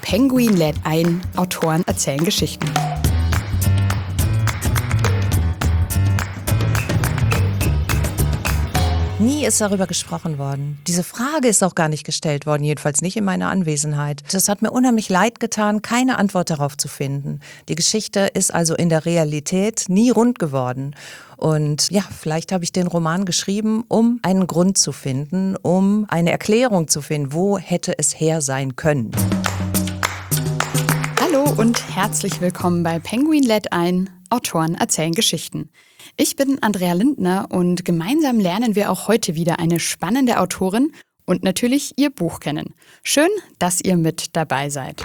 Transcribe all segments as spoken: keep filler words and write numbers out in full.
Penguin lädt ein, Autoren erzählen Geschichten. Nie ist darüber gesprochen worden. Diese Frage ist auch gar nicht gestellt worden, jedenfalls nicht in meiner Anwesenheit. Das hat mir unheimlich leid getan, keine Antwort darauf zu finden. Die Geschichte ist also in der Realität nie rund geworden. Und ja, vielleicht habe ich den Roman geschrieben, um einen Grund zu finden, um eine Erklärung zu finden, wo hätte es her sein können. Hallo und herzlich willkommen bei Penguin lädt ein, Autoren erzählen Geschichten. Ich bin Andrea Lindner und gemeinsam lernen wir auch heute wieder eine spannende Autorin und natürlich ihr Buch kennen. Schön, dass ihr mit dabei seid.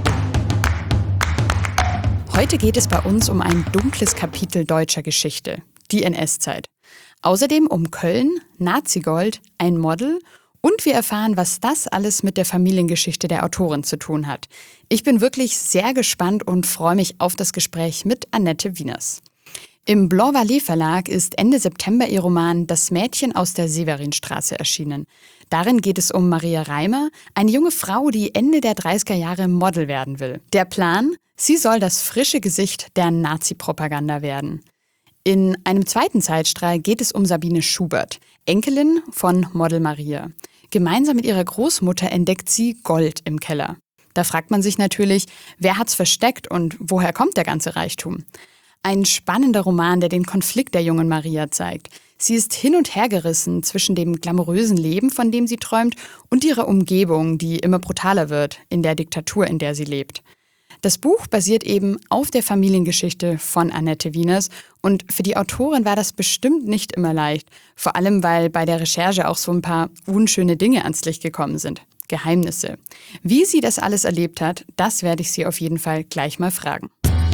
Heute geht es bei uns um ein dunkles Kapitel deutscher Geschichte, die N S-Zeit. Außerdem um Köln, Nazigold, ein Model und wir erfahren, was das alles mit der Familiengeschichte der Autorin zu tun hat. Ich bin wirklich sehr gespannt und freue mich auf das Gespräch mit Annette Wieners. Im Blanc Vallée Verlag ist Ende September ihr Roman Das Mädchen aus der Severinstraße erschienen. Darin geht es um Maria Reimer, eine junge Frau, die Ende der dreißiger Jahre Model werden will. Der Plan? Sie soll das frische Gesicht der Nazi-Propaganda werden. In einem zweiten Zeitstrahl geht es um Sabine Schubert, Enkelin von Model Maria. Gemeinsam mit ihrer Großmutter entdeckt sie Gold im Keller. Da fragt man sich natürlich, wer hat's versteckt und woher kommt der ganze Reichtum? Ein spannender Roman, der den Konflikt der jungen Maria zeigt. Sie ist hin und her gerissen zwischen dem glamourösen Leben, von dem sie träumt, und ihrer Umgebung, die immer brutaler wird in der Diktatur, in der sie lebt. Das Buch basiert eben auf der Familiengeschichte von Annette Wieners und für die Autorin war das bestimmt nicht immer leicht, vor allem weil bei der Recherche auch so ein paar unschöne Dinge ans Licht gekommen sind. Geheimnisse. Wie sie das alles erlebt hat, das werde ich sie auf jeden Fall gleich mal fragen.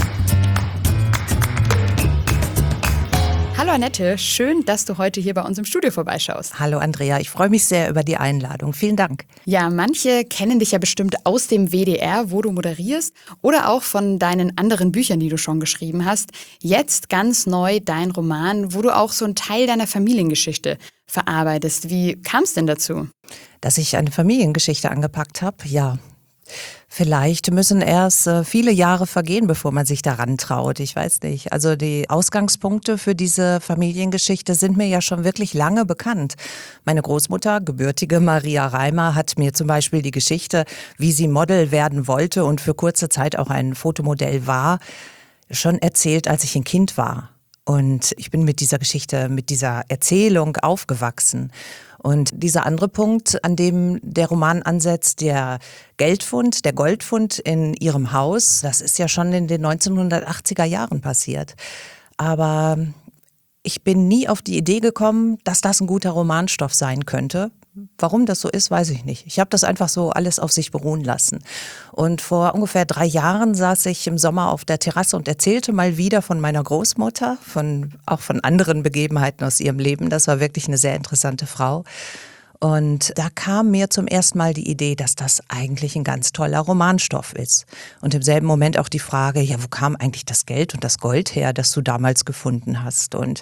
Hallo Annette, schön, dass du heute hier bei uns im Studio vorbeischaust. Hallo Andrea, ich freue mich sehr über die Einladung. Vielen Dank. Ja, manche kennen dich ja bestimmt aus dem W D R, wo du moderierst, oder auch von deinen anderen Büchern, die du schon geschrieben hast. Jetzt ganz neu dein Roman, wo du auch so einen Teil deiner Familiengeschichte verarbeitest. Wie kam es denn dazu? Dass ich eine Familiengeschichte angepackt habe? Ja. Vielleicht müssen erst äh, viele Jahre vergehen, bevor man sich daran traut. Ich weiß nicht. Also die Ausgangspunkte für diese Familiengeschichte sind mir ja schon wirklich lange bekannt. Meine Großmutter, gebürtige Maria Reimer, hat mir zum Beispiel die Geschichte, wie sie Model werden wollte und für kurze Zeit auch ein Fotomodell war, schon erzählt, als ich ein Kind war. Und ich bin mit dieser Geschichte, mit dieser Erzählung aufgewachsen. Und dieser andere Punkt, an dem der Roman ansetzt, der Geldfund, der Goldfund in ihrem Haus, das ist ja schon in den neunzehnhundertachtziger Jahren passiert. Aber ich bin nie auf die Idee gekommen, dass das ein guter Romanstoff sein könnte. Warum das so ist, weiß ich nicht. Ich habe das einfach so alles auf sich beruhen lassen. Und vor ungefähr drei Jahren saß ich im Sommer auf der Terrasse und erzählte mal wieder von meiner Großmutter, von, auch von anderen Begebenheiten aus ihrem Leben. Das war wirklich eine sehr interessante Frau. Und da kam mir zum ersten Mal die Idee, dass das eigentlich ein ganz toller Romanstoff ist. Und im selben Moment auch die Frage, ja, wo kam eigentlich das Geld und das Gold her, das du damals gefunden hast? Und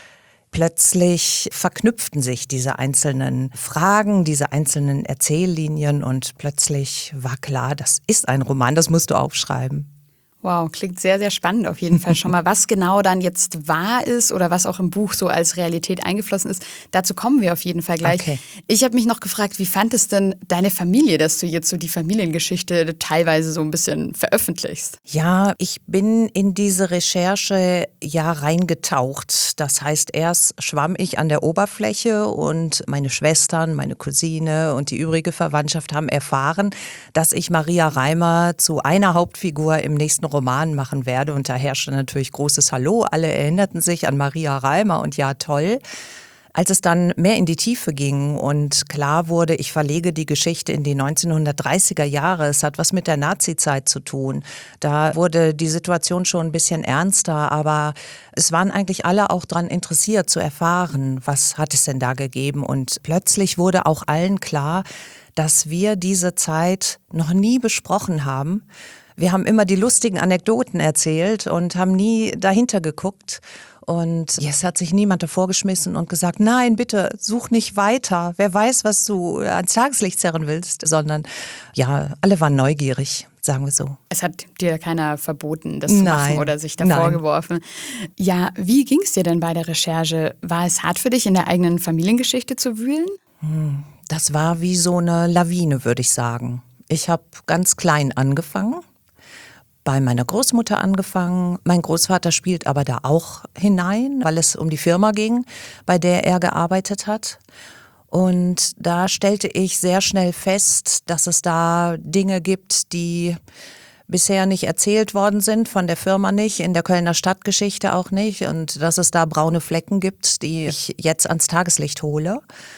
plötzlich verknüpften sich diese einzelnen Fragen, diese einzelnen Erzähllinien und plötzlich war klar, das ist ein Roman, das musst du aufschreiben. Wow, klingt sehr, sehr spannend auf jeden Fall schon mal. Was genau dann jetzt wahr ist oder was auch im Buch so als Realität eingeflossen ist, dazu kommen wir auf jeden Fall gleich. Okay. Ich habe mich noch gefragt, wie fand es denn deine Familie, dass du jetzt so die Familiengeschichte teilweise so ein bisschen veröffentlichst? Ja, ich bin in diese Recherche ja reingetaucht. Das heißt, erst schwamm ich an der Oberfläche und meine Schwestern, meine Cousine und die übrige Verwandtschaft haben erfahren, dass ich Maria Reimer zu einer Hauptfigur im nächsten Roman machen werde. Und da herrschte natürlich großes Hallo. Alle erinnerten sich an Maria Reimer und ja, toll. Als es dann mehr in die Tiefe ging und klar wurde, ich verlege die Geschichte in die neunzehnhundertdreißiger Jahre, es hat was mit der Nazizeit zu tun. Da wurde die Situation schon ein bisschen ernster, aber es waren eigentlich alle auch daran interessiert zu erfahren, was hat es denn da gegeben. Und plötzlich wurde auch allen klar, dass wir diese Zeit noch nie besprochen haben. Wir haben immer die lustigen Anekdoten erzählt und haben nie dahinter geguckt. Und jetzt hat sich niemand davor geschmissen und gesagt, nein, bitte, such nicht weiter. Wer weiß, was du ans Tageslicht zerren willst, sondern ja, alle waren neugierig, sagen wir so. Es hat dir keiner verboten, das zu Nein, machen oder sich davor nein. geworfen. Ja, wie ging es dir denn bei der Recherche? War es hart für dich, in der eigenen Familiengeschichte zu wühlen? Das war wie so eine Lawine, würde ich sagen. Ich habe ganz klein angefangen. Bei meiner Großmutter angefangen. Mein Großvater spielt aber da auch hinein, weil es um die Firma ging, bei der er gearbeitet hat. Und da stellte ich sehr schnell fest, dass es da Dinge gibt, die bisher nicht erzählt worden sind, von der Firma nicht, in der Kölner Stadtgeschichte auch nicht. Und dass es da braune Flecken gibt, die ich jetzt ans Tageslicht hole.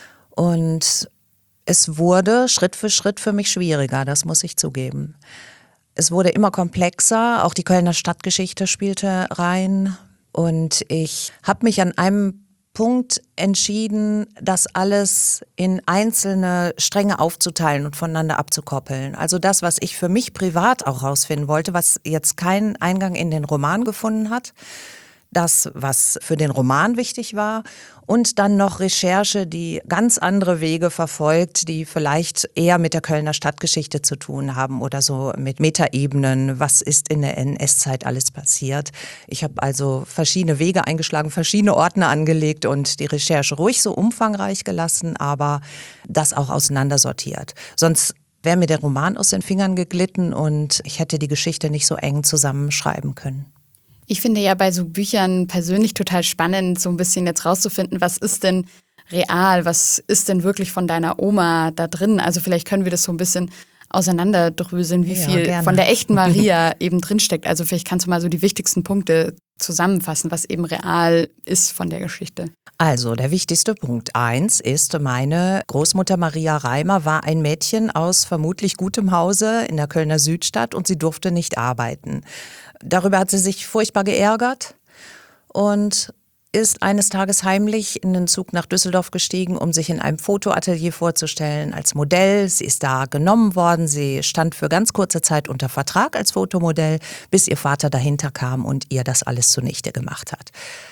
Und es wurde Schritt für Schritt für mich schwieriger, das muss ich zugeben. Es wurde immer komplexer, auch die Kölner Stadtgeschichte spielte rein und ich habe mich an einem Punkt entschieden, das alles in einzelne Stränge aufzuteilen und voneinander abzukoppeln. Also das, was ich für mich privat auch rausfinden wollte, was jetzt keinen Eingang in den Roman gefunden hat, das, was für den Roman wichtig war und dann noch Recherche, die ganz andere Wege verfolgt, die vielleicht eher mit der Kölner Stadtgeschichte zu tun haben oder so mit Metaebenen, was ist in der N S-Zeit alles passiert. Ich habe also verschiedene Wege eingeschlagen, verschiedene Ordner angelegt und die Recherche ruhig so umfangreich gelassen, aber das auch auseinandersortiert. Sonst wäre mir der Roman aus den Fingern geglitten und ich hätte die Geschichte nicht so eng zusammenschreiben können. Ich finde ja bei so Büchern persönlich total spannend, so ein bisschen jetzt rauszufinden, was ist denn real, was ist denn wirklich von deiner Oma da drin? Also vielleicht können wir das so ein bisschen auseinanderdröseln, wie Ja, viel gerne. von der echten Maria eben drinsteckt. Also vielleicht kannst du mal so die wichtigsten Punkte zusammenfassen, was eben real ist von der Geschichte. Also der wichtigste Punkt eins ist, meine Großmutter Maria Reimer war ein Mädchen aus vermutlich gutem Hause in der Kölner Südstadt und sie durfte nicht arbeiten. Darüber hat sie sich furchtbar geärgert und ist eines Tages heimlich in den Zug nach Düsseldorf gestiegen, um sich in einem Fotoatelier vorzustellen als Modell. Sie ist da genommen worden, sie stand für ganz kurze Zeit unter Vertrag als Fotomodell, bis ihr Vater dahinter kam und ihr das alles zunichte gemacht hat.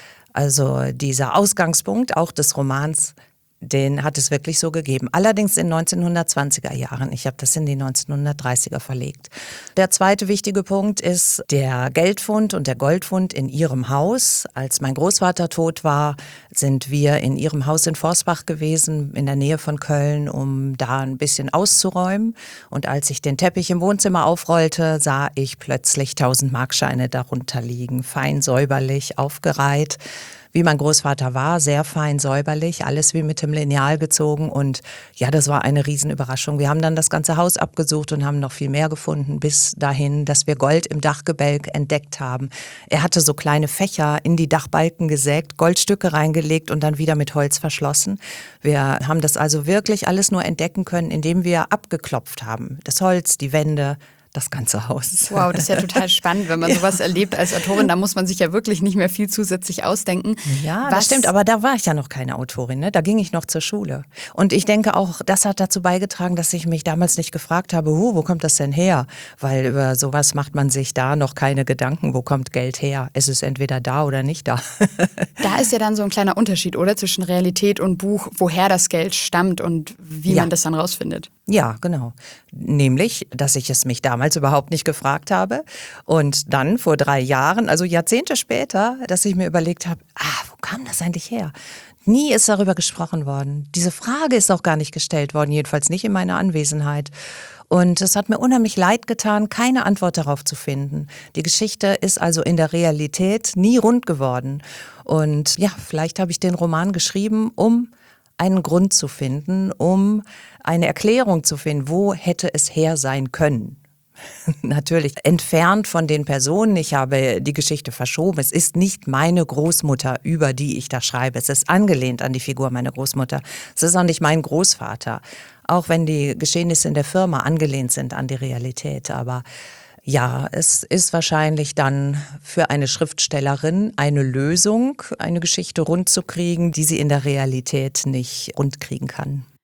Also dieser Ausgangspunkt auch des Romans, den hat es wirklich so gegeben. Allerdings in neunzehnhundertzwanziger Jahren. Ich habe das in die neunzehnhundertdreißiger verlegt. Der zweite wichtige Punkt ist der Geldfund und der Goldfund in ihrem Haus. Als mein Großvater tot war, sind wir in ihrem Haus in Forsbach gewesen, in der Nähe von Köln, um da ein bisschen auszuräumen. Und als ich den Teppich im Wohnzimmer aufrollte, sah ich plötzlich tausend Markscheine darunter liegen, fein säuberlich aufgereiht. Wie mein Großvater war, sehr fein säuberlich, alles wie mit dem Lineal gezogen und ja, das war eine Riesenüberraschung. Wir haben dann das ganze Haus abgesucht und haben noch viel mehr gefunden, bis dahin, dass wir Gold im Dachgebälk entdeckt haben. Er hatte so kleine Fächer in die Dachbalken gesägt, Goldstücke reingelegt und dann wieder mit Holz verschlossen. Wir haben das also wirklich alles nur entdecken können, indem wir abgeklopft haben. Das Holz, die Wände, das ganze Haus. Wow, das ist ja total spannend, wenn man ja. sowas erlebt als Autorin. Da muss man sich ja wirklich nicht mehr viel zusätzlich ausdenken. Ja, Was? Das stimmt, aber da war ich ja noch keine Autorin, ne? Da ging ich noch zur Schule. Und ich denke auch, das hat dazu beigetragen, dass ich mich damals nicht gefragt habe, huh, wo kommt das denn her? Weil über sowas macht man sich da noch keine Gedanken, wo kommt Geld her? Es ist entweder da oder nicht da. Da ist ja dann so ein kleiner Unterschied, oder? Zwischen Realität und Buch, woher das Geld stammt und wie ja. man das dann rausfindet. Ja, genau. Nämlich, dass ich es mich damals überhaupt nicht gefragt habe. Und dann vor drei Jahren, also Jahrzehnte später, dass ich mir überlegt habe, ah, wo kam das eigentlich her? Nie ist darüber gesprochen worden. Diese Frage ist auch gar nicht gestellt worden, jedenfalls nicht in meiner Anwesenheit. Und es hat mir unheimlich leid getan, keine Antwort darauf zu finden. Die Geschichte ist also in der Realität nie rund geworden. Und ja, vielleicht habe ich den Roman geschrieben, um einen Grund zu finden, um eine Erklärung zu finden, wo hätte es her sein können. Natürlich entfernt von den Personen, ich habe die Geschichte verschoben. Es ist nicht meine Großmutter, über die ich da schreibe. Es ist angelehnt an die Figur meiner Großmutter. Es ist auch nicht mein Großvater, auch wenn die Geschehnisse in der Firma angelehnt sind an die Realität. Aber ja, es ist wahrscheinlich dann für eine Schriftstellerin eine Lösung, eine Geschichte rund zu kriegen, die sie in der Realität nicht rund kriegen kann.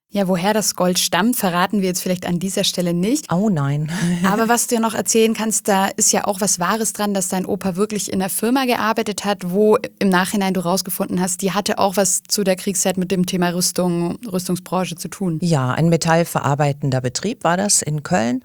Ja, woher das Gold stammt, verraten wir jetzt vielleicht an dieser Stelle nicht. Oh nein. Aber was du ja noch erzählen kannst, da ist ja auch was Wahres dran, dass dein Opa wirklich in einer Firma gearbeitet hat, wo im Nachhinein du rausgefunden hast, die hatte auch was zu der Kriegszeit mit dem Thema Rüstung, Rüstungsbranche zu tun. Ja, ein metallverarbeitender Betrieb war das in Köln,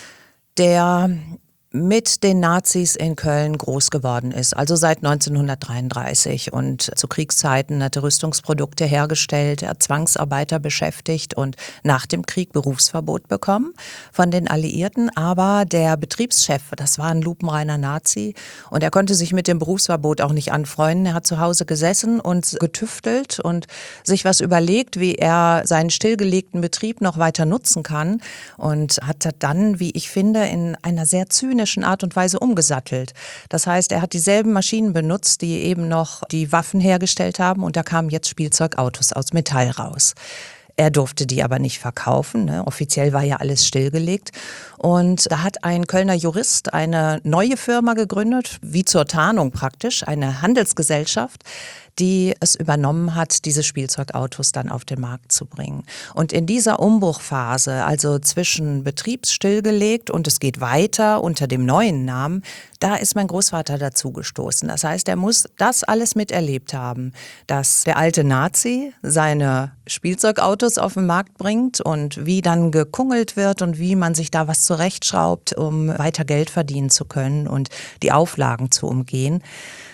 der mit den Nazis in Köln groß geworden ist, also seit neunzehnhundertdreiunddreißig und zu Kriegszeiten hatte Rüstungsprodukte hergestellt, er hat Zwangsarbeiter beschäftigt und nach dem Krieg Berufsverbot bekommen von den Alliierten, aber der Betriebschef, das war ein lupenreiner Nazi und er konnte sich mit dem Berufsverbot auch nicht anfreunden, er hat zu Hause gesessen und getüftelt und sich was überlegt, wie er seinen stillgelegten Betrieb noch weiter nutzen kann und hat dann, wie ich finde, in einer sehr zynischen Art und Weise umgesattelt. Das heißt, er hat dieselben Maschinen benutzt, die eben noch die Waffen hergestellt haben und da kamen jetzt Spielzeugautos aus Metall raus. Er durfte die aber nicht verkaufen, ne? Offiziell war ja alles stillgelegt. Und da hat ein Kölner Jurist eine neue Firma gegründet, wie zur Tarnung praktisch, eine Handelsgesellschaft, die es übernommen hat, diese Spielzeugautos dann auf den Markt zu bringen. Und in dieser Umbruchphase, also zwischen betriebsstillgelegt und es geht weiter unter dem neuen Namen, da ist mein Großvater dazugestoßen. Das heißt, er muss das alles miterlebt haben, dass der alte Nazi seine Spielzeugautos auf den Markt bringt und wie dann gekungelt wird und wie man sich da was zurechtschraubt, um weiter Geld verdienen zu können und die Auflagen zu umgehen.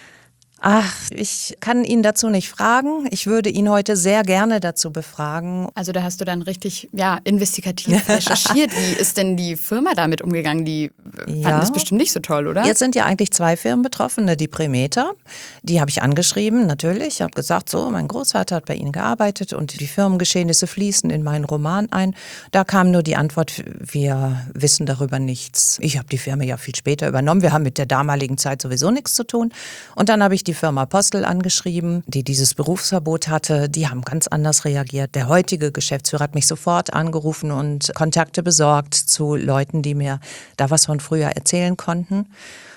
Ach, ich kann ihn dazu nicht fragen. Ich würde ihn heute sehr gerne dazu befragen. Also da hast du dann richtig ja, investigativ recherchiert. Wie ist denn die Firma damit umgegangen? Die fanden Ja. das bestimmt nicht so toll, oder? Jetzt sind ja eigentlich zwei Firmen betroffen, die Primeter. Die habe ich angeschrieben, natürlich. Ich habe gesagt, so, mein Großvater hat bei Ihnen gearbeitet und die Firmengeschehnisse fließen in meinen Roman ein. Da kam nur die Antwort, wir wissen darüber nichts. Ich habe die Firma ja viel später übernommen. Wir haben mit der damaligen Zeit sowieso nichts zu tun. Und dann habe ich die Firma Postel angeschrieben, die dieses Berufsverbot hatte. Die haben ganz anders reagiert. Der heutige Geschäftsführer hat mich sofort angerufen und Kontakte besorgt zu Leuten, die mir da was von früher erzählen konnten.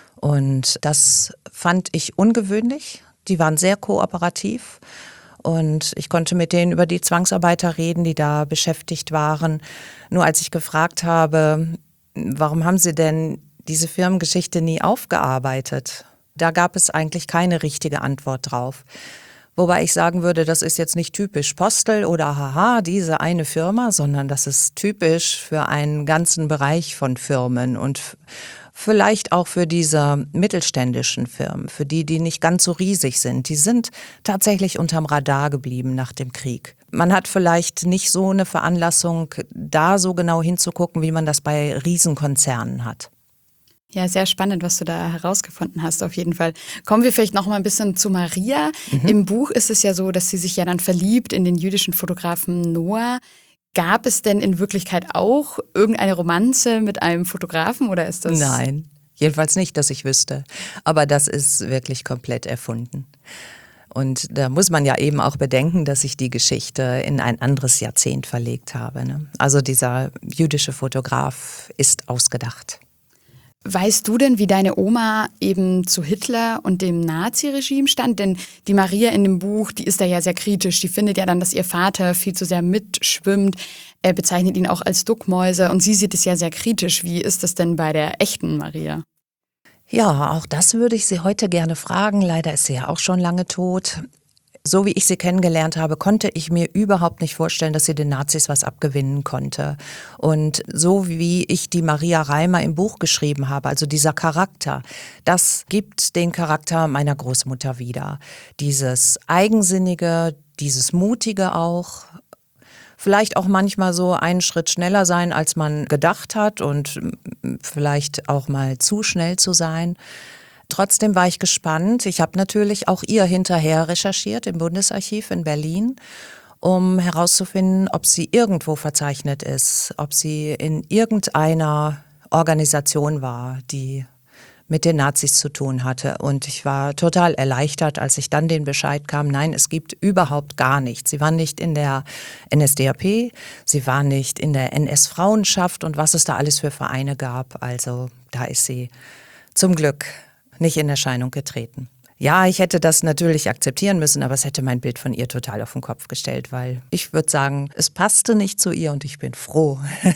Und das fand ich ungewöhnlich. Die waren sehr kooperativ. Und ich konnte mit denen über die Zwangsarbeiter reden, die da beschäftigt waren. Nur als ich gefragt habe, warum haben Sie denn diese Firmengeschichte nie aufgearbeitet? Da gab es eigentlich keine richtige Antwort drauf. Wobei ich sagen würde, das ist jetzt nicht typisch Postel oder haha, diese eine Firma, sondern das ist typisch für einen ganzen Bereich von Firmen und vielleicht auch für diese mittelständischen Firmen, für die, die nicht ganz so riesig sind. Die sind tatsächlich unterm Radar geblieben nach dem Krieg. Man hat vielleicht nicht so eine Veranlassung, da so genau hinzugucken, wie man das bei Riesenkonzernen hat. Ja, sehr spannend, was du da herausgefunden hast, auf jeden Fall. Kommen wir vielleicht noch mal ein bisschen zu Maria. Mhm. Im Buch ist es ja so, dass sie sich ja dann verliebt in den jüdischen Fotografen Noah. Gab es denn in Wirklichkeit auch irgendeine Romanze mit einem Fotografen oder ist das? Nein, jedenfalls nicht, dass ich wüsste. Aber das ist wirklich komplett erfunden. Und da muss man ja eben auch bedenken, dass ich die Geschichte in ein anderes Jahrzehnt verlegt habe, ne? Also dieser jüdische Fotograf ist ausgedacht. Weißt du denn, wie deine Oma eben zu Hitler und dem Naziregime stand? Denn die Maria in dem Buch, die ist da ja sehr kritisch. Die findet ja dann, dass ihr Vater viel zu sehr mitschwimmt. Er bezeichnet ihn auch als Duckmäuse und sie sieht es ja sehr kritisch. Wie ist das denn bei der echten Maria? Ja, auch das würde ich sie heute gerne fragen. Leider ist sie ja auch schon lange tot. So wie ich sie kennengelernt habe, konnte ich mir überhaupt nicht vorstellen, dass sie den Nazis was abgewinnen konnte. Und so wie ich die Maria Reimer im Buch geschrieben habe, also dieser Charakter, das gibt den Charakter meiner Großmutter wieder. Dieses Eigensinnige, dieses Mutige auch. Vielleicht auch manchmal so einen Schritt schneller sein, als man gedacht hat und vielleicht auch mal zu schnell zu sein. Trotzdem war ich gespannt. Ich habe natürlich auch ihr hinterher recherchiert im Bundesarchiv in Berlin, um herauszufinden, ob sie irgendwo verzeichnet ist, ob sie in irgendeiner Organisation war, die mit den Nazis zu tun hatte. Und ich war total erleichtert, als ich dann den Bescheid kam, nein, es gibt überhaupt gar nichts. Sie war nicht in der N S D A P, sie war nicht in der N S-Frauenschaft und was es da alles für Vereine gab. Also da ist sie zum Glück nicht in Erscheinung getreten. Ja, ich hätte das natürlich akzeptieren müssen, aber es hätte mein Bild von ihr total auf den Kopf gestellt, weil ich würde sagen, es passte nicht zu ihr und ich bin froh,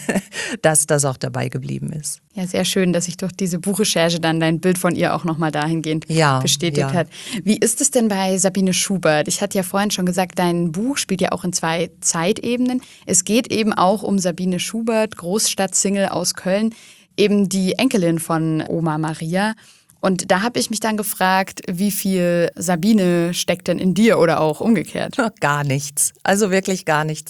dass das auch dabei geblieben ist. Ja, sehr schön, dass sich durch diese Buchrecherche dann dein Bild von ihr auch nochmal dahingehend Ja, bestätigt ja. hat. Wie ist es denn bei Sabine Schubert? Ich hatte ja vorhin schon gesagt, dein Buch spielt ja auch in zwei Zeitebenen. Es geht eben auch um Sabine Schubert, Großstadtsingle aus Köln, eben die Enkelin von Oma Maria. Und da habe ich mich dann gefragt, wie viel Sabine steckt denn in dir oder auch umgekehrt? Gar nichts, also wirklich gar nichts.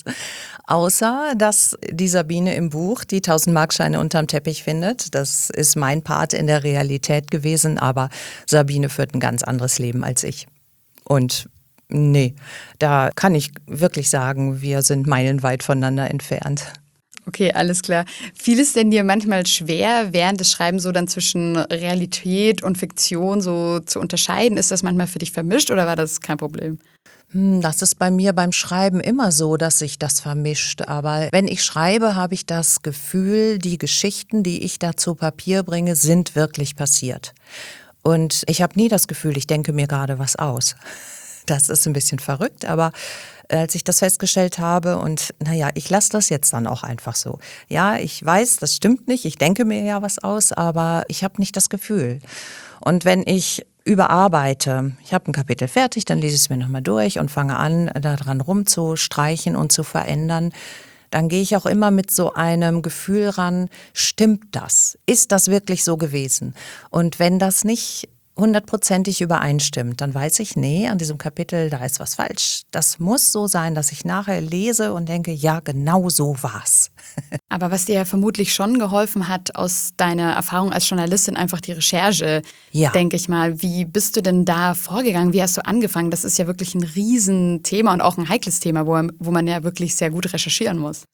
Außer, dass die Sabine im Buch die tausend-Markscheine unterm Teppich findet. Das ist mein Part in der Realität gewesen, aber Sabine führt ein ganz anderes Leben als ich. Und nee, da kann ich wirklich sagen, wir sind meilenweit voneinander entfernt. Okay, alles klar. Fiel es denn dir manchmal schwer, während des Schreibens so dann zwischen Realität und Fiktion so zu unterscheiden? Ist das manchmal für dich vermischt oder war das kein Problem? Das ist bei mir beim Schreiben immer so, dass sich das vermischt. Aber wenn ich schreibe, habe ich das Gefühl, die Geschichten, die ich da zu Papier bringe, sind wirklich passiert. Und ich habe nie das Gefühl, ich denke mir gerade was aus. Das ist ein bisschen verrückt, aber als ich das festgestellt habe und naja, ich lasse das jetzt dann auch einfach so. Ja, ich weiß, das stimmt nicht, ich denke mir ja was aus, aber ich habe nicht das Gefühl. Und wenn ich überarbeite, ich habe ein Kapitel fertig, dann lese ich es mir nochmal durch und fange an, daran rumzustreichen und zu verändern, dann gehe ich auch immer mit so einem Gefühl ran, stimmt das? Ist das wirklich so gewesen? Und wenn das nicht hundertprozentig übereinstimmt, dann weiß ich, nee, an diesem Kapitel, da ist was falsch. Das muss so sein, dass ich nachher lese und denke, ja, genau so war's. Aber was dir ja vermutlich schon geholfen hat aus deiner Erfahrung als Journalistin, einfach die Recherche, Ja. denke ich mal. Wie bist du denn da vorgegangen? Wie hast du angefangen? Das ist ja wirklich ein Riesenthema und auch ein heikles Thema, wo, wo man ja wirklich sehr gut recherchieren muss.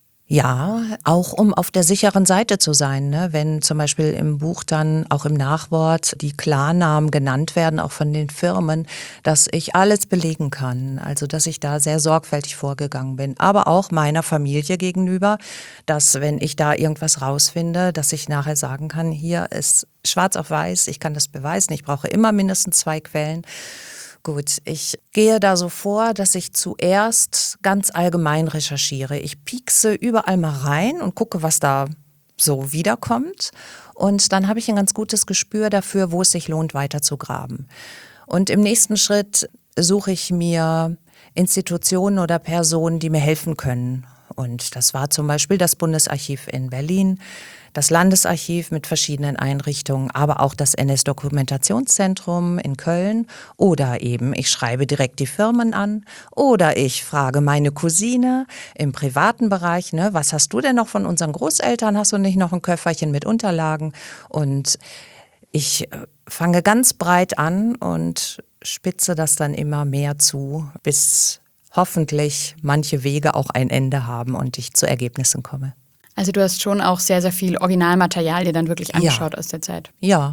Ja, auch um auf der sicheren Seite zu sein, ne? Wenn zum Beispiel im Buch dann auch im Nachwort die Klarnamen genannt werden, auch von den Firmen, dass ich alles belegen kann. Also dass ich da sehr sorgfältig vorgegangen bin. Aber auch meiner Familie gegenüber, dass wenn ich da irgendwas rausfinde, dass ich nachher sagen kann, hier ist schwarz auf weiß, ich kann das beweisen, ich brauche immer mindestens zwei Quellen. Gut, ich gehe da so vor, dass ich zuerst ganz allgemein recherchiere. Ich piekse überall mal rein und gucke, was da so wiederkommt. Und dann habe ich ein ganz gutes Gespür dafür, wo es sich lohnt, weiter zu graben. Und im nächsten Schritt suche ich mir Institutionen oder Personen, die mir helfen können. Und das war zum Beispiel das Bundesarchiv in Berlin, das Landesarchiv mit verschiedenen Einrichtungen, aber auch das N S-Dokumentationszentrum in Köln oder eben ich schreibe direkt die Firmen an oder ich frage meine Cousine im privaten Bereich, ne, was hast du denn noch von unseren Großeltern? Hast du nicht noch ein Köfferchen mit Unterlagen? Und ich fange ganz breit an und spitze das dann immer mehr zu, bis hoffentlich manche Wege auch ein Ende haben und ich zu Ergebnissen komme. Also du hast schon auch sehr, sehr viel Originalmaterial dir dann wirklich angeschaut Ja. aus der Zeit. Ja,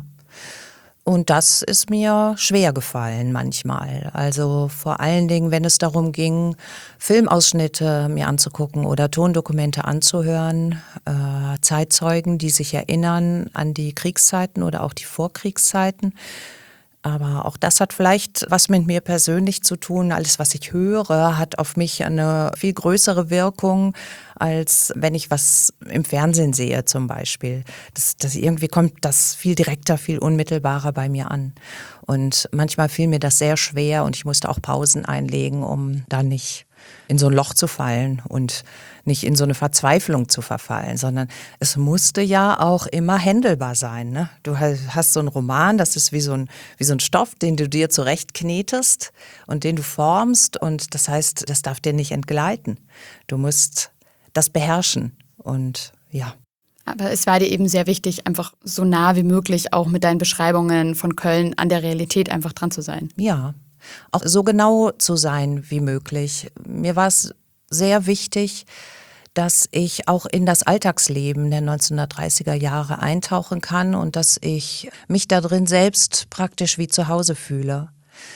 und das ist mir schwer gefallen manchmal. Also vor allen Dingen, wenn es darum ging, Filmausschnitte mir anzugucken oder Tondokumente anzuhören, äh, Zeitzeugen, die sich erinnern an die Kriegszeiten oder auch die Vorkriegszeiten. Aber auch das hat vielleicht was mit mir persönlich zu tun. Alles, was ich höre, hat auf mich eine viel größere Wirkung, als wenn ich was im Fernsehen sehe zum Beispiel. Das, das irgendwie kommt das viel direkter, viel unmittelbarer bei mir an. Und manchmal fiel mir das sehr schwer und ich musste auch Pausen einlegen, um da nicht in so ein Loch zu fallen und nicht in so eine Verzweiflung zu verfallen, sondern es musste ja auch immer händelbar sein. Ne? Du hast so einen Roman, das ist wie so ein, wie so ein Stoff, den du dir zurechtknetest und den du formst und das heißt, das darf dir nicht entgleiten. Du musst das beherrschen und ja. Aber es war dir eben sehr wichtig, einfach so nah wie möglich auch mit deinen Beschreibungen von Köln an der Realität einfach dran zu sein. Ja, auch so genau zu sein wie möglich. Mir war es sehr wichtig, dass ich auch in das Alltagsleben der neunzehnhundertdreißiger Jahre eintauchen kann und dass ich mich da drin selbst praktisch wie zu Hause fühle.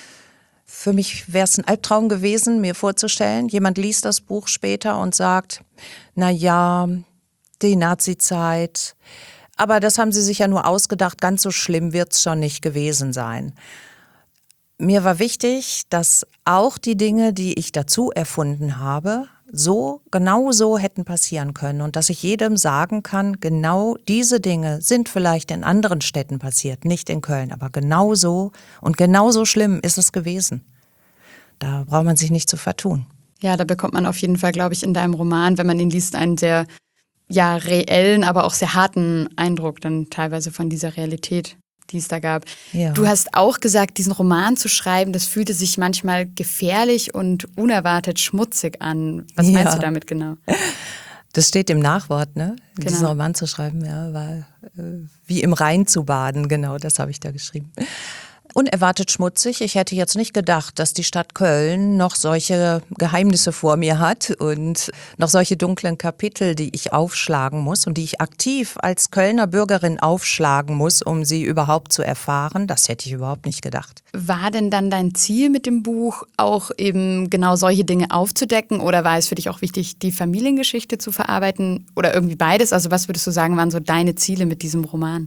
Für mich wäre es ein Albtraum gewesen, mir vorzustellen, jemand liest das Buch später und sagt, na ja, die Nazizeit, aber das haben sie sich ja nur ausgedacht, ganz so schlimm wird's schon nicht gewesen sein. Mir war wichtig, dass auch die Dinge, die ich dazu erfunden habe, so, genau so hätten passieren können und dass ich jedem sagen kann, genau diese Dinge sind vielleicht in anderen Städten passiert, nicht in Köln, aber genau so und genauso schlimm ist es gewesen. Da braucht man sich nicht zu vertun. Ja, da bekommt man auf jeden Fall, glaube ich, in deinem Roman, wenn man ihn liest, einen sehr ja, reellen, aber auch sehr harten Eindruck dann teilweise von dieser Realität, die es da gab. Ja. Du hast auch gesagt, diesen Roman zu schreiben, das fühlte sich manchmal gefährlich und unerwartet schmutzig an. Was Ja. meinst du damit genau? Das steht im Nachwort, ne? Genau. Diesen Roman zu schreiben, ja, war äh, wie im Rhein zu baden, genau, das habe ich da geschrieben. Unerwartet schmutzig. Ich hätte jetzt nicht gedacht, dass die Stadt Köln noch solche Geheimnisse vor mir hat und noch solche dunklen Kapitel, die ich aufschlagen muss und die ich aktiv als Kölner Bürgerin aufschlagen muss, um sie überhaupt zu erfahren. Das hätte ich überhaupt nicht gedacht. War denn dann dein Ziel mit dem Buch auch eben genau solche Dinge aufzudecken oder war es für dich auch wichtig, die Familiengeschichte zu verarbeiten oder irgendwie beides? Also was würdest du sagen, waren so deine Ziele mit diesem Roman?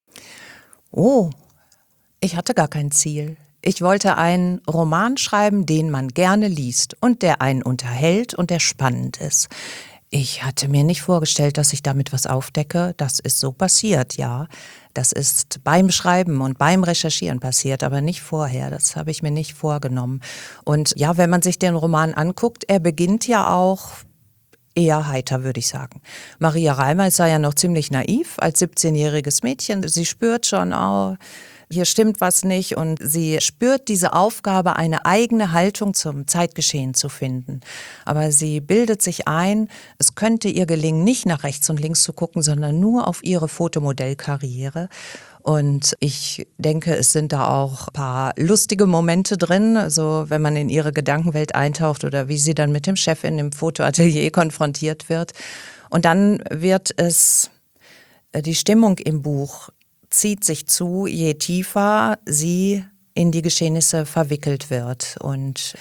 Oh, ich hatte gar kein Ziel. Ich wollte einen Roman schreiben, den man gerne liest und der einen unterhält und der spannend ist. Ich hatte mir nicht vorgestellt, dass ich damit was aufdecke. Das ist so passiert, ja. Das ist beim Schreiben und beim Recherchieren passiert, aber nicht vorher. Das habe ich mir nicht vorgenommen. Und ja, wenn man sich den Roman anguckt, er beginnt ja auch eher heiter, würde ich sagen. Maria Reimer ist ja noch ziemlich naiv als siebzehnjähriges Mädchen. Sie spürt schon, oh, hier stimmt was nicht und sie spürt diese Aufgabe, eine eigene Haltung zum Zeitgeschehen zu finden. Aber sie bildet sich ein, es könnte ihr gelingen, nicht nach rechts und links zu gucken, sondern nur auf ihre Fotomodellkarriere. Und ich denke, es sind da auch ein paar lustige Momente drin, also wenn man in ihre Gedankenwelt eintaucht oder wie sie dann mit dem Chef in dem Fotoatelier konfrontiert wird. Und dann wird es, die Stimmung im Buch zieht sich zu, je tiefer sie in die Geschehnisse verwickelt wird. Und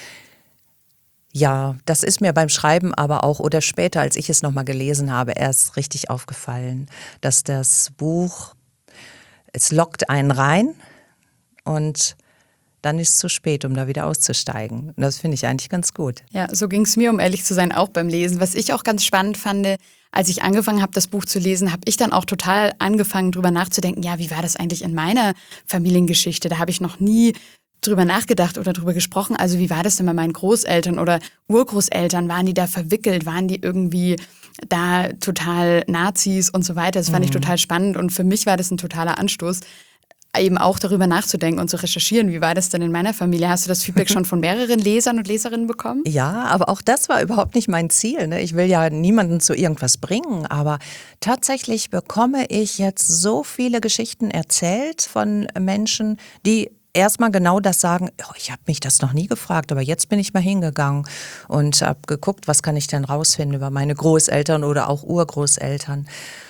ja, das ist mir beim Schreiben aber auch oder später, als ich es nochmal gelesen habe, erst richtig aufgefallen, dass das Buch, es lockt einen rein und dann ist es zu spät, um da wieder auszusteigen. Und das finde ich eigentlich ganz gut. Ja, so ging es mir, um ehrlich zu sein, auch beim Lesen. Was ich auch ganz spannend fand, als ich angefangen habe, das Buch zu lesen, habe ich dann auch total angefangen, drüber nachzudenken, ja, wie war das eigentlich in meiner Familiengeschichte? Da habe ich noch nie drüber nachgedacht oder drüber gesprochen. Also wie war das denn bei meinen Großeltern oder Urgroßeltern? Waren die da verwickelt? Waren die irgendwie da total Nazis und so weiter? Das fand ich total spannend und für mich war das ein totaler Anstoß, eben auch darüber nachzudenken und zu recherchieren. Wie war das denn in meiner Familie? Hast du das Feedback schon von mehreren Lesern und Leserinnen bekommen? Ja, aber auch das war überhaupt nicht mein Ziel, ne? Ich will ja niemanden zu irgendwas bringen, aber tatsächlich bekomme ich jetzt so viele Geschichten erzählt von Menschen, die erstmal genau das sagen, oh, ich habe mich das noch nie gefragt, aber jetzt bin ich mal hingegangen und habe geguckt, was kann ich denn rausfinden über meine Großeltern oder auch Urgroßeltern.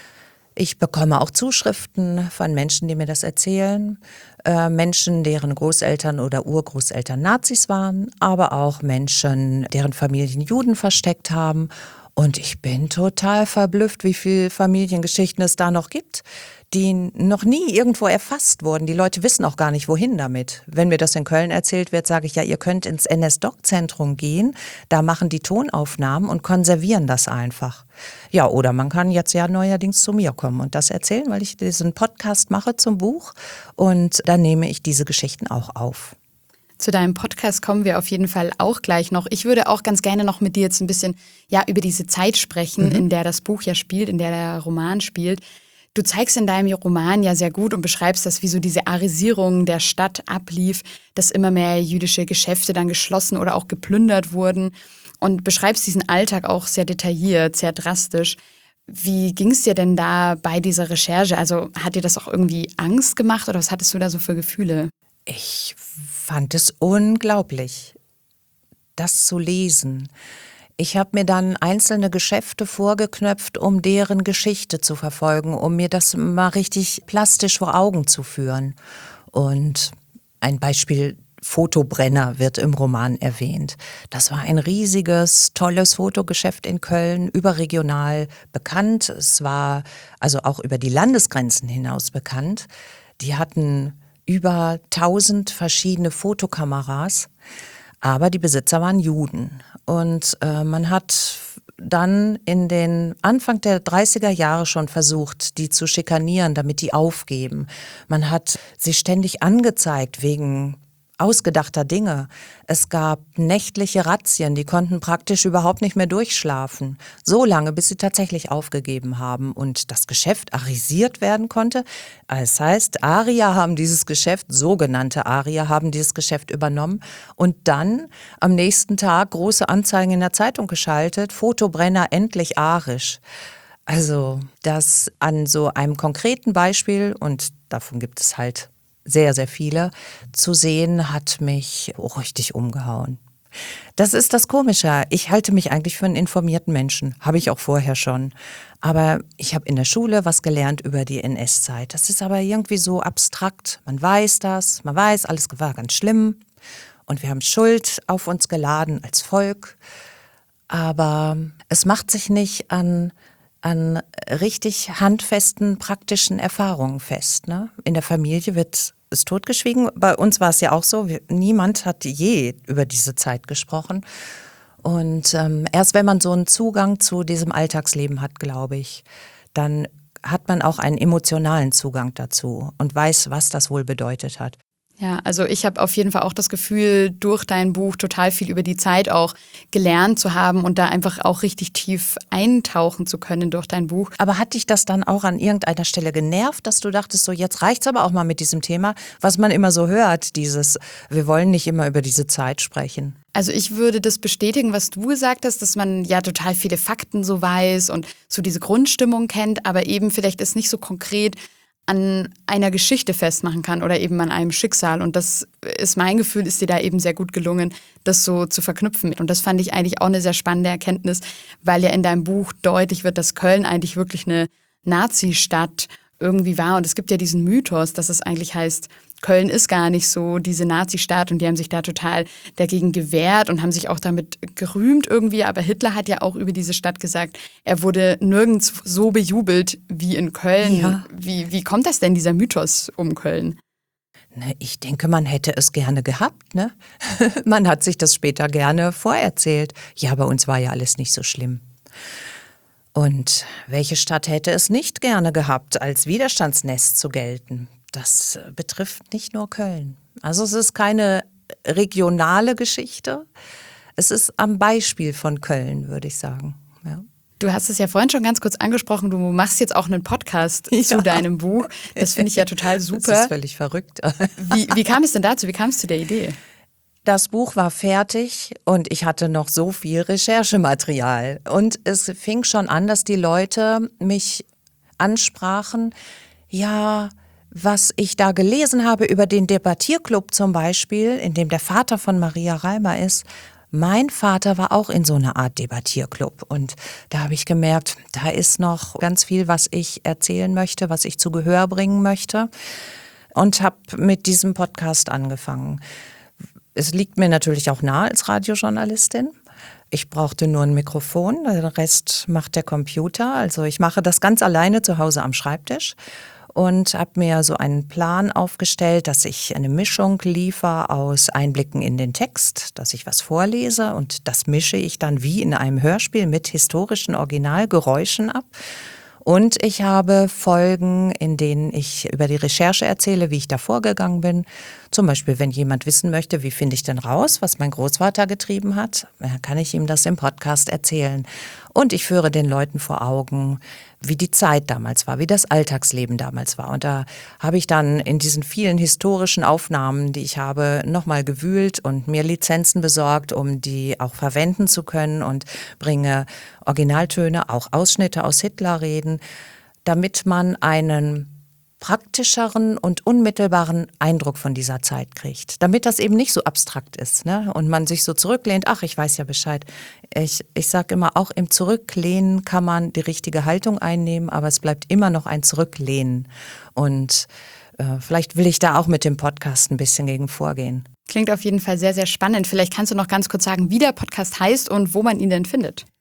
Ich bekomme auch Zuschriften von Menschen, die mir das erzählen. Äh, Menschen, deren Großeltern oder Urgroßeltern Nazis waren, aber auch Menschen, deren Familien Juden versteckt haben. Und ich bin total verblüfft, wie viele Familiengeschichten es da noch gibt, die noch nie irgendwo erfasst wurden. Die Leute wissen auch gar nicht, wohin damit. Wenn mir das in Köln erzählt wird, sage ich, ja, ihr könnt ins N S-Doc-Zentrum gehen, da machen die Tonaufnahmen und konservieren das einfach. Ja, oder man kann jetzt ja neuerdings zu mir kommen und das erzählen, weil ich diesen Podcast mache zum Buch und dann nehme ich diese Geschichten auch auf. Zu deinem Podcast kommen wir auf jeden Fall auch gleich noch. Ich würde auch ganz gerne noch mit dir jetzt ein bisschen ja, über diese Zeit sprechen, mhm. in der das Buch ja spielt, in der der Roman spielt. Du zeigst in deinem Roman ja sehr gut und beschreibst das, wie so diese Arisierung der Stadt ablief, dass immer mehr jüdische Geschäfte dann geschlossen oder auch geplündert wurden und beschreibst diesen Alltag auch sehr detailliert, sehr drastisch. Wie ging es dir denn da bei dieser Recherche? Also hat dir das auch irgendwie Angst gemacht oder was hattest du da so für Gefühle? Ich fand es unglaublich, das zu lesen. Ich habe mir dann einzelne Geschäfte vorgeknöpft, um deren Geschichte zu verfolgen, um mir das mal richtig plastisch vor Augen zu führen. Und ein Beispiel, Fotobrenner wird im Roman erwähnt. Das war ein riesiges, tolles Fotogeschäft in Köln, überregional bekannt. Es war also auch über die Landesgrenzen hinaus bekannt. Die hatten über tausend verschiedene Fotokameras, aber die Besitzer waren Juden. Und äh, man hat dann in den Anfang der dreißiger Jahre schon versucht, die zu schikanieren, damit die aufgeben. Man hat sie ständig angezeigt wegen ausgedachter Dinge. Es gab nächtliche Razzien, die konnten praktisch überhaupt nicht mehr durchschlafen. So lange, bis sie tatsächlich aufgegeben haben und das Geschäft arisiert werden konnte. Das heißt, Arier haben dieses Geschäft, sogenannte Arier haben dieses Geschäft übernommen und dann am nächsten Tag große Anzeigen in der Zeitung geschaltet, Fotobrenner endlich arisch. Also das an so einem konkreten Beispiel, und davon gibt es halt sehr, sehr viele, zu sehen, hat mich richtig umgehauen. Das ist das Komische. Ich halte mich eigentlich für einen informierten Menschen. Habe ich auch vorher schon. Aber ich habe in der Schule was gelernt über die N S-Zeit. Das ist aber irgendwie so abstrakt. Man weiß das, man weiß, alles war ganz schlimm. Und wir haben Schuld auf uns geladen als Volk. Aber es macht sich nicht an an richtig handfesten, praktischen Erfahrungen fest. Ne? In der Familie wird es totgeschwiegen. Bei uns war es ja auch so, wir, niemand hat je über diese Zeit gesprochen. Und ähm, erst wenn man so einen Zugang zu diesem Alltagsleben hat, glaube ich, dann hat man auch einen emotionalen Zugang dazu und weiß, was das wohl bedeutet hat. Ja, also ich habe auf jeden Fall auch das Gefühl, durch dein Buch total viel über die Zeit auch gelernt zu haben und da einfach auch richtig tief eintauchen zu können durch dein Buch. Aber hat dich das dann auch an irgendeiner Stelle genervt, dass du dachtest, so jetzt reicht's aber auch mal mit diesem Thema, was man immer so hört, dieses, wir wollen nicht immer über diese Zeit sprechen? Also ich würde das bestätigen, was du gesagt hast, dass man ja total viele Fakten so weiß und so diese Grundstimmung kennt, aber eben vielleicht ist nicht so konkret an einer Geschichte festmachen kann oder eben an einem Schicksal. Und das ist mein Gefühl, ist dir da eben sehr gut gelungen, das so zu verknüpfen. Und das fand ich eigentlich auch eine sehr spannende Erkenntnis, weil ja in deinem Buch deutlich wird, dass Köln eigentlich wirklich eine Nazi-Stadt irgendwie war. Und es gibt ja diesen Mythos, dass es eigentlich heißt, Köln ist gar nicht so diese Nazi-Stadt und die haben sich da total dagegen gewehrt und haben sich auch damit gerühmt irgendwie. Aber Hitler hat ja auch über diese Stadt gesagt, er wurde nirgends so bejubelt wie in Köln. Ja. Wie, wie kommt das denn, dieser Mythos um Köln? Ne, ich denke, man hätte es gerne gehabt. Ne? Man hat sich das später gerne vorerzählt. Ja, bei uns war ja alles nicht so schlimm. Und welche Stadt hätte es nicht gerne gehabt, als Widerstandsnest zu gelten? Das betrifft nicht nur Köln. Also es ist keine regionale Geschichte. Es ist am Beispiel von Köln, würde ich sagen. Ja. Du hast es ja vorhin schon ganz kurz angesprochen, du machst jetzt auch einen Podcast ja. zu deinem Buch. Das finde ich ja total super. Das ist völlig verrückt. Wie, wie kam es denn dazu? Wie kam es zu der Idee? Das Buch war fertig und ich hatte noch so viel Recherchematerial. Und es fing schon an, dass die Leute mich ansprachen, ja, was ich da gelesen habe über den Debattierclub zum Beispiel, in dem der Vater von Maria Reimer ist. Mein Vater war auch in so einer Art Debattierclub und da habe ich gemerkt, da ist noch ganz viel, was ich erzählen möchte, was ich zu Gehör bringen möchte und habe mit diesem Podcast angefangen. Es liegt mir natürlich auch nahe als Radiojournalistin. Ich brauchte nur ein Mikrofon, den Rest macht der Computer. Also ich mache das ganz alleine zu Hause am Schreibtisch. Und habe mir so einen Plan aufgestellt, dass ich eine Mischung liefere aus Einblicken in den Text, dass ich was vorlese und das mische ich dann wie in einem Hörspiel mit historischen Originalgeräuschen ab. Und ich habe Folgen, in denen ich über die Recherche erzähle, wie ich da vorgegangen bin. Zum Beispiel, wenn jemand wissen möchte, wie finde ich denn raus, was mein Großvater getrieben hat, kann ich ihm das im Podcast erzählen. Und ich führe den Leuten vor Augen, wie die Zeit damals war, wie das Alltagsleben damals war. Und da habe ich dann in diesen vielen historischen Aufnahmen, die ich habe, nochmal gewühlt und mir Lizenzen besorgt, um die auch verwenden zu können und bringe Originaltöne, auch Ausschnitte aus Hitlerreden, damit man einen praktischeren und unmittelbaren Eindruck von dieser Zeit kriegt. Damit das eben nicht so abstrakt ist, ne? Und man sich so zurücklehnt, ach, ich weiß ja Bescheid. Ich, ich sage immer, auch im Zurücklehnen kann man die richtige Haltung einnehmen, aber es bleibt immer noch ein Zurücklehnen. Und äh, vielleicht will ich da auch mit dem Podcast ein bisschen gegen vorgehen. Klingt auf jeden Fall sehr, sehr spannend. Vielleicht kannst du noch ganz kurz sagen, wie der Podcast heißt und wo man ihn denn findet.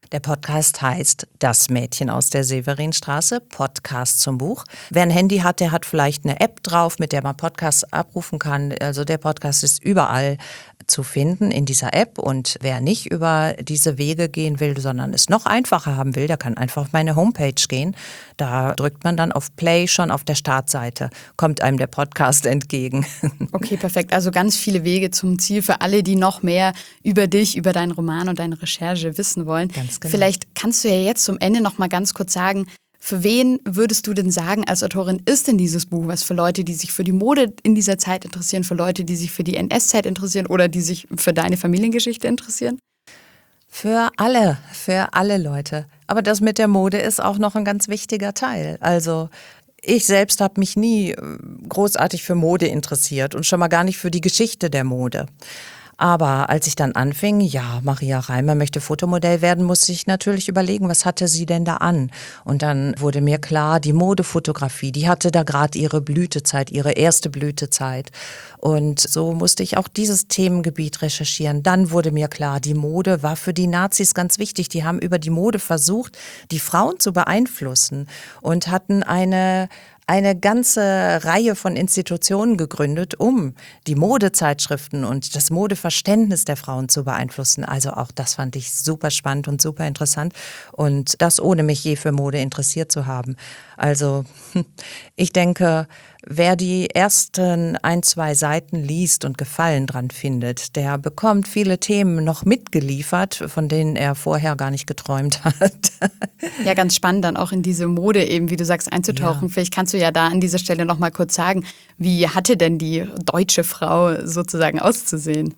Der Podcast heißt Das Mädchen aus der Severinstraße, Podcast zum Buch. Wer ein Handy hat, der hat vielleicht eine App drauf, mit der man Podcasts abrufen kann. Also der Podcast ist überall zu finden in dieser App. Und wer nicht über diese Wege gehen will, sondern es noch einfacher haben will, der kann einfach auf meine Homepage gehen. Da drückt man dann auf Play, schon auf der Startseite kommt einem der Podcast entgegen. Okay, perfekt. Also ganz viele Wege zum Ziel für alle, die noch mehr über dich, über deinen Roman und deine Recherche wissen wollen. Ganz genau. Vielleicht kannst du ja jetzt zum Ende noch mal ganz kurz sagen, für wen würdest du denn sagen als Autorin ist denn dieses Buch was? Für Leute, die sich für die Mode in dieser Zeit interessieren, für Leute, die sich für die N S-Zeit interessieren oder die sich für deine Familiengeschichte interessieren? Für alle, für alle Leute. Aber das mit der Mode ist auch noch ein ganz wichtiger Teil. Also ich selbst habe mich nie großartig für Mode interessiert und schon mal gar nicht für die Geschichte der Mode. Aber als ich dann anfing, ja, Maria Reimer möchte Fotomodell werden, musste ich natürlich überlegen, was hatte sie denn da an? Und dann wurde mir klar, die Modefotografie, die hatte da gerade ihre Blütezeit, ihre erste Blütezeit. Und so musste ich auch dieses Themengebiet recherchieren. Dann wurde mir klar, die Mode war für die Nazis ganz wichtig. Die haben über die Mode versucht, die Frauen zu beeinflussen und hatten eine eine ganze Reihe von Institutionen gegründet, um die Modezeitschriften und das Modeverständnis der Frauen zu beeinflussen. Also auch das fand ich super spannend und super interessant und das ohne mich je für Mode interessiert zu haben. Also ich denke, wer die ersten ein, zwei Seiten liest und Gefallen dran findet, der bekommt viele Themen noch mitgeliefert, von denen er vorher gar nicht geträumt hat. Ja, ganz spannend, dann auch in diese Mode eben, wie du sagst, einzutauchen. Ja. Vielleicht kannst du ja da an dieser Stelle noch mal kurz sagen, wie hatte denn die deutsche Frau sozusagen auszusehen?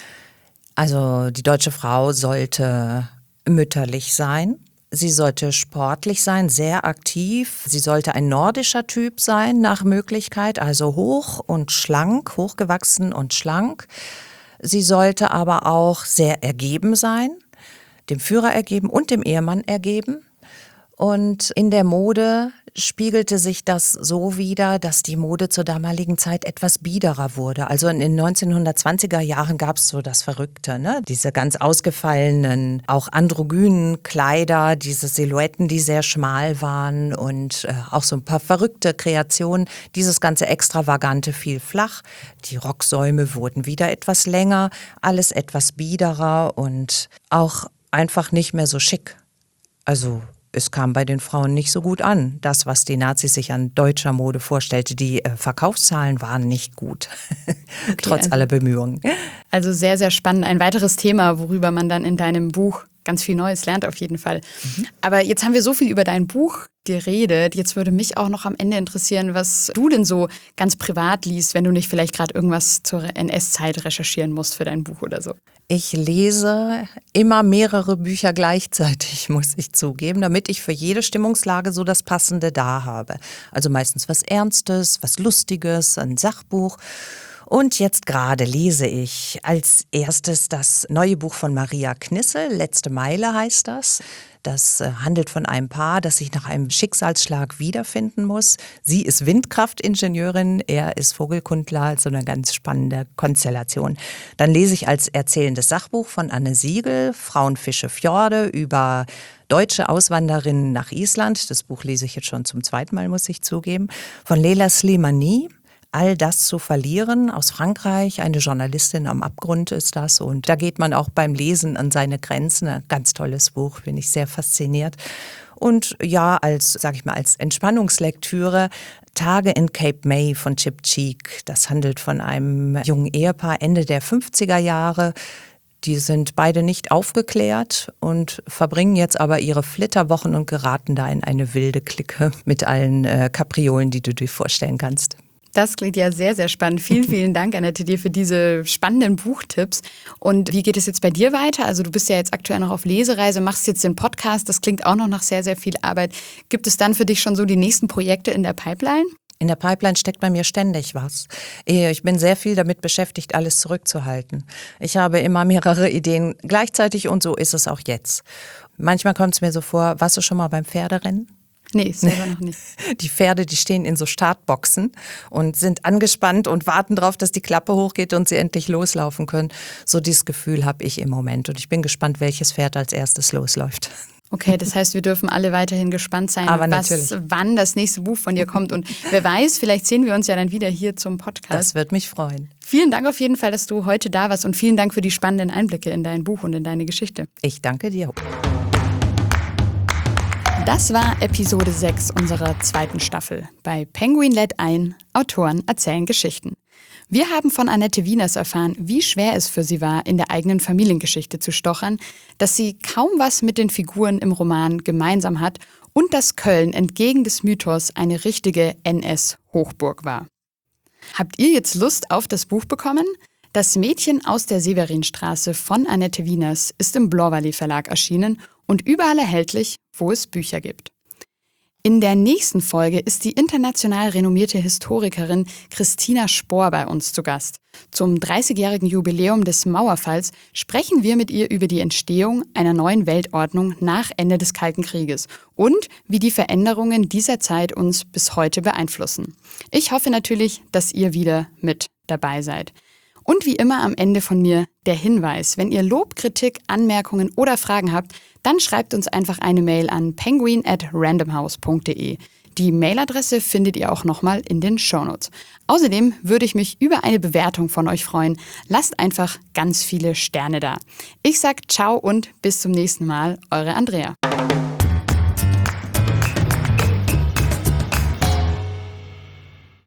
Also die deutsche Frau sollte mütterlich sein. Sie sollte sportlich sein, sehr aktiv. Sie sollte ein nordischer Typ sein, nach Möglichkeit, also hoch und schlank, hochgewachsen und schlank. Sie sollte aber auch sehr ergeben sein, dem Führer ergeben und dem Ehemann ergeben. Und in der Mode spiegelte sich das so wider, dass die Mode zur damaligen Zeit etwas biederer wurde. Also in den neunzehnhundertzwanziger Jahren gab es so das Verrückte, ne? Diese ganz ausgefallenen, auch androgynen Kleider, diese Silhouetten, die sehr schmal waren und äh, auch so ein paar verrückte Kreationen. Dieses ganze Extravagante fiel flach. Die Rocksäume wurden wieder etwas länger, alles etwas biederer und auch einfach nicht mehr so schick. Also es kam bei den Frauen nicht so gut an. Das, was die Nazis sich an deutscher Mode vorstellte, die äh, Verkaufszahlen waren nicht gut, okay, trotz also, aller Bemühungen. Also sehr, sehr spannend. Ein weiteres Thema, worüber man dann in deinem Buch ganz viel Neues lernt auf jeden Fall. Mhm. Aber jetzt haben wir so viel über dein Buch geredet. Jetzt würde mich auch noch am Ende interessieren, was du denn so ganz privat liest, wenn du nicht vielleicht gerade irgendwas zur N S-Zeit recherchieren musst für dein Buch oder so. Ich lese immer mehrere Bücher gleichzeitig, muss ich zugeben, damit ich für jede Stimmungslage so das Passende da habe. Also meistens was Ernstes, was Lustiges, ein Sachbuch. Und jetzt gerade lese ich als erstes das neue Buch von Maria Knissel, Letzte Meile heißt das. Das handelt von einem Paar, das sich nach einem Schicksalsschlag wiederfinden muss. Sie ist Windkraftingenieurin, er ist Vogelkundler, also eine ganz spannende Konstellation. Dann lese ich als erzählendes Sachbuch von Anne Siegel, Frauen, Fische, Fjorde, über deutsche Auswanderinnen nach Island. Das Buch lese ich jetzt schon zum zweiten Mal, muss ich zugeben. Von Leila Slimani. All das zu verlieren, aus Frankreich, eine Journalistin am Abgrund ist das und da geht man auch beim Lesen an seine Grenzen, ein ganz tolles Buch, bin ich sehr fasziniert. Und ja, als, sag ich mal, als Entspannungslektüre Tage in Cape May von Chip Cheek, das handelt von einem jungen Ehepaar Ende der fünfziger Jahre. Die sind beide nicht aufgeklärt und verbringen jetzt aber ihre Flitterwochen und geraten da in eine wilde Clique mit allen äh, Kapriolen, die du dir vorstellen kannst. Das klingt ja sehr, sehr spannend. Vielen, vielen Dank, Annette, dir für diese spannenden Buchtipps. Und wie geht es jetzt bei dir weiter? Also du bist ja jetzt aktuell noch auf Lesereise, machst jetzt den Podcast. Das klingt auch noch nach sehr, sehr viel Arbeit. Gibt es dann für dich schon so die nächsten Projekte in der Pipeline? In der Pipeline steckt bei mir ständig was. Ich bin sehr viel damit beschäftigt, alles zurückzuhalten. Ich habe immer mehrere Ideen gleichzeitig und so ist es auch jetzt. Manchmal kommt es mir so vor, warst du schon mal beim Pferderennen? Nee, selber noch nicht. Die Pferde, die stehen in so Startboxen und sind angespannt und warten darauf, dass die Klappe hochgeht und sie endlich loslaufen können. So dieses Gefühl habe ich im Moment und ich bin gespannt, welches Pferd als erstes losläuft. Okay, das heißt, wir dürfen alle weiterhin gespannt sein, Aber was, natürlich. wann das nächste Buch von dir kommt. Und wer weiß, vielleicht sehen wir uns ja dann wieder hier zum Podcast. Das wird mich freuen. Vielen Dank auf jeden Fall, dass du heute da warst und vielen Dank für die spannenden Einblicke in dein Buch und in deine Geschichte. Ich danke dir. Das war Episode sechs unserer zweiten Staffel. Bei Penguin lädt ein, Autoren erzählen Geschichten. Wir haben von Annette Wieners erfahren, wie schwer es für sie war, in der eigenen Familiengeschichte zu stochern, dass sie kaum was mit den Figuren im Roman gemeinsam hat und dass Köln entgegen des Mythos eine richtige N S-Hochburg war. Habt ihr jetzt Lust auf das Buch bekommen? Das Mädchen aus der Severinstraße von Annette Wieners ist im Blåvalley Verlag erschienen und überall erhältlich, wo es Bücher gibt. In der nächsten Folge ist die international renommierte Historikerin Christina Spohr bei uns zu Gast. Zum dreißigjährigen Jubiläum des Mauerfalls sprechen wir mit ihr über die Entstehung einer neuen Weltordnung nach Ende des Kalten Krieges und wie die Veränderungen dieser Zeit uns bis heute beeinflussen. Ich hoffe natürlich, dass ihr wieder mit dabei seid. Und wie immer am Ende von mir der Hinweis, wenn ihr Lob, Kritik, Anmerkungen oder Fragen habt, dann schreibt uns einfach eine Mail an penguin at randomhouse punkt de. Die Mailadresse findet ihr auch nochmal in den Shownotes. Außerdem würde ich mich über eine Bewertung von euch freuen. Lasst einfach ganz viele Sterne da. Ich sag ciao und bis zum nächsten Mal, eure Andrea.